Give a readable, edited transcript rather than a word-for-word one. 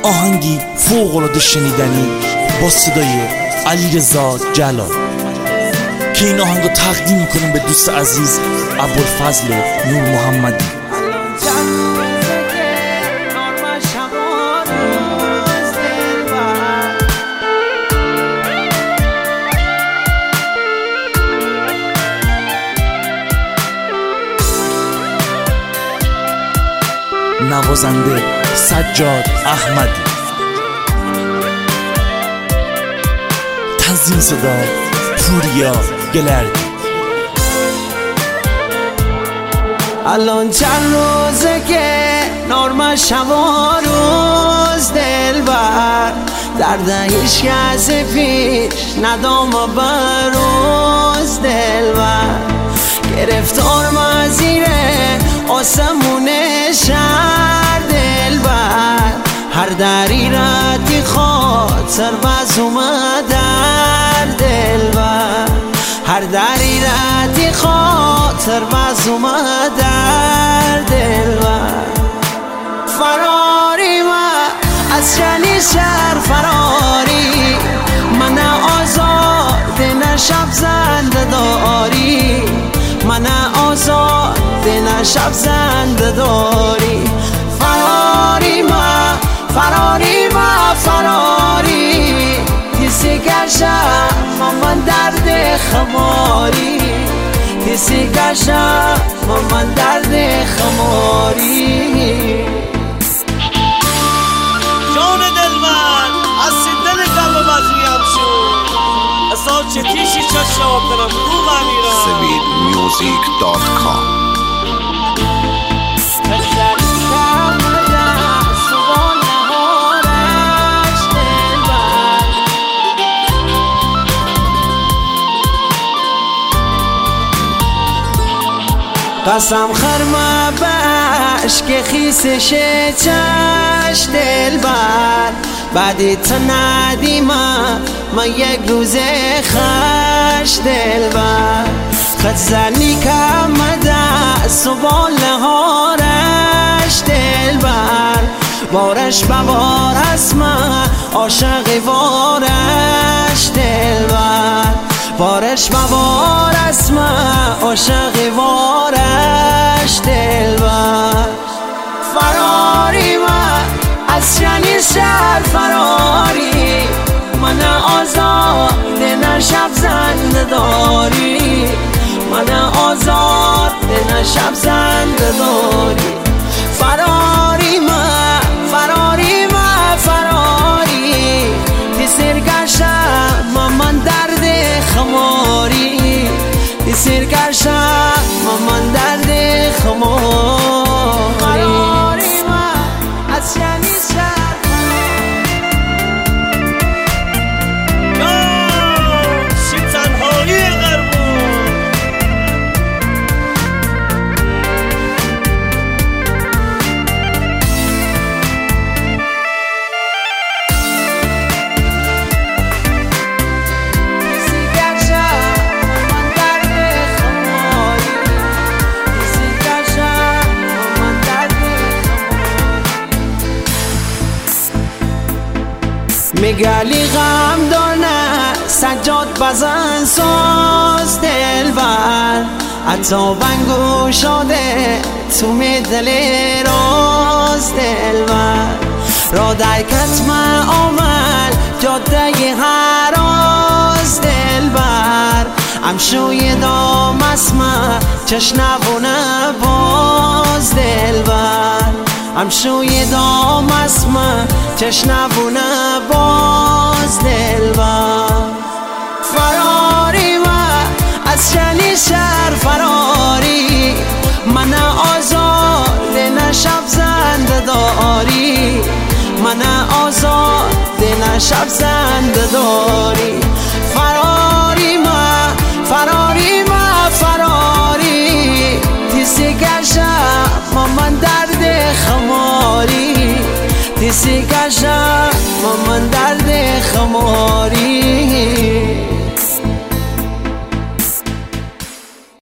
آهنگی فوق‌العاده شنیدنی با صدای علیرضا جلال که این آهنگو تقدیم میکنیم به دوست عزیز ابوالفضل نور محمدی. نوازنده سجاد احمدی، تنظیم صدا پوریا گلردی. الان چند روزه که نرمشم و روز دلبر درد هیچ کس پیش ندام و بروز دلبر گرفتار مزیره آسمون شهر دلبر هر دری ردی خاطر بز اومدر دلبر هر دری ردی خاطر بز اومدر دلبر فراری من از چنین شهر فراری من آزاد نه شب زنده داری من آزاد نه شب زنده داری فراری من فراری من فراری کسی گشم من درد خماری کسی گشم من درد خماری جان دلبر از دل قلب مزویم شد اصلا چه تیشی چشم دارم رو بمیرم SaveitMusic.com. قسم خرمه باش که خیسش چش دلبر بعدی تا ندیم من یک روز خش دلبر خد زنی کم دست و باله هارش دلبر بارش ببار اسمه عاشقی وارش دلبر بارش ببار اسمه عاشقی وارش دلبر فراری من از چنین شهر فراری من آزاد نه شب زنده داری من آزاد نه شب زنده داری فراری من فراری من فراری تی سرگشم من درد خماری تی سرگشم من درد خماری فراری من از چنین شهر میگلی غم دانه سجاد بزن ساز دلبر حتی بنگو شده تو دل راز دلبر را در کتم آمل جاده هراز دلبر امشوی دام اسمه چشنبونه باز دلبر امشوی دام اسمه چشنبونه باز دلبر فراری من از چنین شهر فراری من آزاد نه شب زنده داری من آزاد نه شب زنده داری فراری من فراری من فراری تیسی گشم من درد خماری تیسی گشم من درد خماری